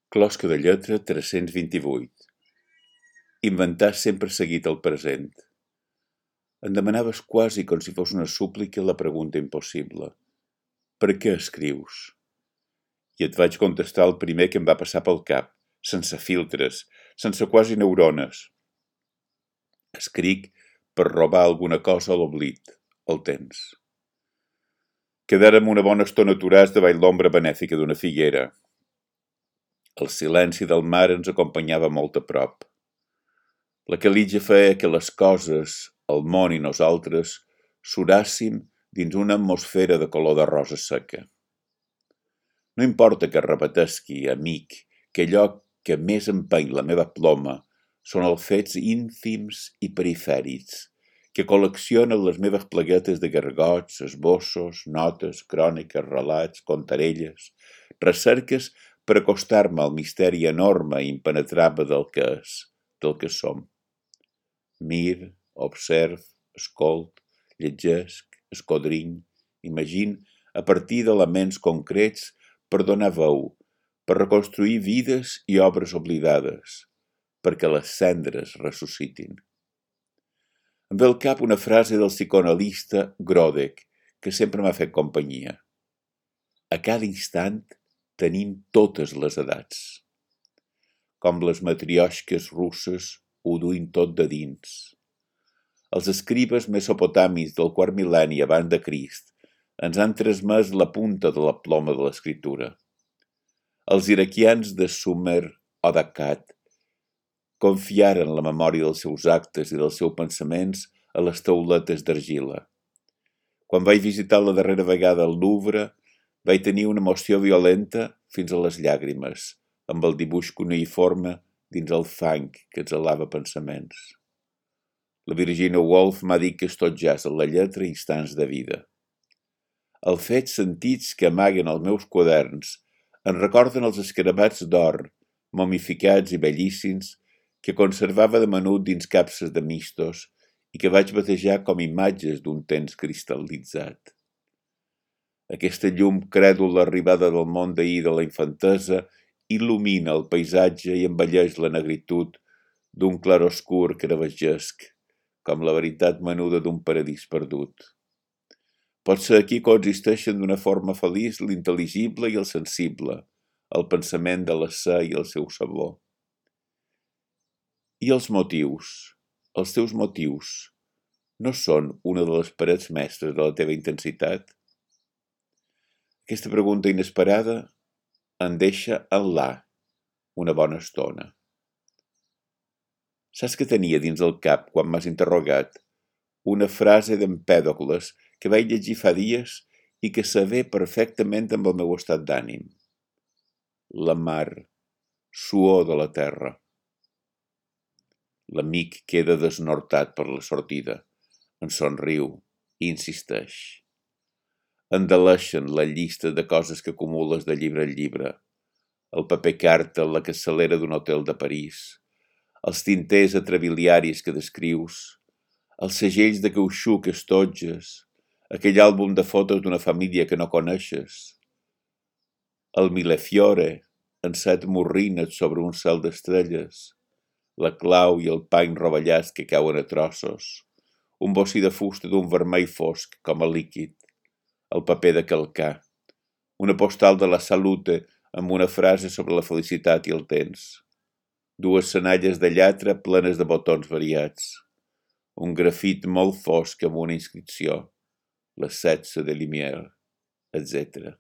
Closca de lletra 328. Inventar sempre seguit el present. Em demanaves quasi com si fos una súplica la pregunta impossible. Per què escrius? I et vaig contestar el primer que em va passar pel cap, sense filtres, sense quasi neurones. Escric per robar alguna cosa a l'oblit, el temps. Quedàrem una bona estona aturats davall l'ombra benèfica d'una figuera. El silenci del mar ens acompanyava molt a prop. La calitja feia que les coses, el món i nosaltres, suràssim dins una atmosfera de color de rosa seca. No importa que repetesqui, amic, que allò que més empeny la meva ploma són els fets ínfims i perifèrics, que col·leccionen les meves pleguetes de gargots, esbossos, notes, cròniques, relats, contarelles, recerques per acostar-me al misteri enorme i impenetrable del que és, del que som. Mir, observ, escolt, llegesc, escodriny, imagine a partir d'elements concrets per donar veu, per reconstruir vides i obres oblidades, perquè les cendres ressuscitin. Em ve al cap una frase del psicoanalista Grodek, que sempre m'ha fet companyia. A cada instant tenim totes les edats. Com les matrioshques russes ho duin tot de dins. Els escribes mesopotàmics del quart mil·lenni abans de Crist ens han transmès la punta de la ploma de l'escriptura. Els iraquians de Sumer o d'Akkad confiaren la memòria dels seus actes i dels seus pensaments a les tauletes d'argila. Quan vaig visitar la darrera vegada el Louvre, vaig tenir una emoció violenta fins a les llàgrimes, amb el dibuix cuneïforme dins el fang que exhalava pensaments. La Virginia Woolf m'ha dit que és tot jazz en la lletra instants de vida. Els fets sentits que amaguen els meus quaderns en recorden els escarabats d'or, momificats i bellíssims, que conservava de menut dins capses de mistos i que vaig batejar com imatges d'un temps cristal·litzat. Aquesta llum crèdula arribada del món d'ahir de la infantesa il·lumina el paisatge i embelleix la negritud d'un claroscur caravagesc, com la veritat menuda d'un paradís perdut. Pot ser aquí coexisteixen d'una forma feliç l'intel·ligible i el sensible, el pensament de l'esser i el seu sabor. I els motius, els teus motius, no són una de les parets mestres de la teva intensitat? Aquesta pregunta inesperada em deixa enlà una bona estona. Saps què tenia dins el cap quan m'has interrogat? Una frase d'Empèdocles que vaig llegir fa dies i que se ve perfectament amb el meu estat d'ànim. La mar, suor de la terra. L'amic queda desnortat per la sortida. En somriu i insisteix. Endeleixen la llista de coses que acumules de llibre en llibre. El paper carta, la capçalera d'un hotel de París. Els tinters atrabiliaris que descrius. Els segells de cautxú que estotges. Aquell àlbum de fotos d'una família que no coneixes. El millefiore, en 7 morrines sobre un cel d'estrelles. La clau i el pany rovellats que cauen a trossos, un bocí de fusta d'un vermell fosc com a líquid, el paper de calcar, una postal de la Salute amb una frase sobre la felicitat i el temps, 2 senalles de llatra plenes de botons variats, un grafit molt fosc amb una inscripció, les 16 de Lumière, etc.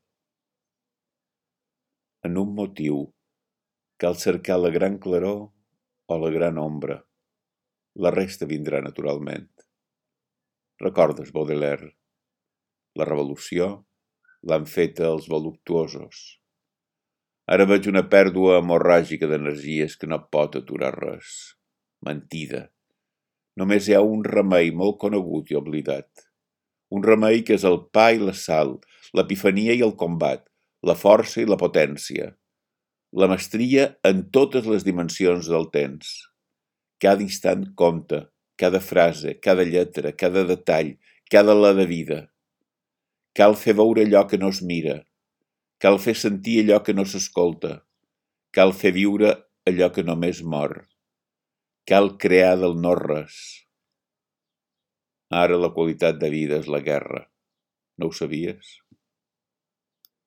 En un motiu cal cercar la gran claror o la gran ombra. La resta vindrà naturalment. Recordes Baudelaire? La revolució l'han feta els voluptuosos. Ara veig una pèrdua hemorràgica d'energies que no pot aturar res. Mentida. Només hi ha un remei molt conegut i oblidat. Un remei que és el pa i la sal, l'epifania i el combat, la força i la potència. La mestria en totes les dimensions del temps. Cada instant compta, cada frase, cada lletra, cada detall, cada la de vida. Cal fer veure allò que no es mira. Cal fer sentir allò que no s'escolta. Cal fer viure allò que només mor. Cal crear del no-res. Ara la qualitat de vida és la guerra. No ho sabies?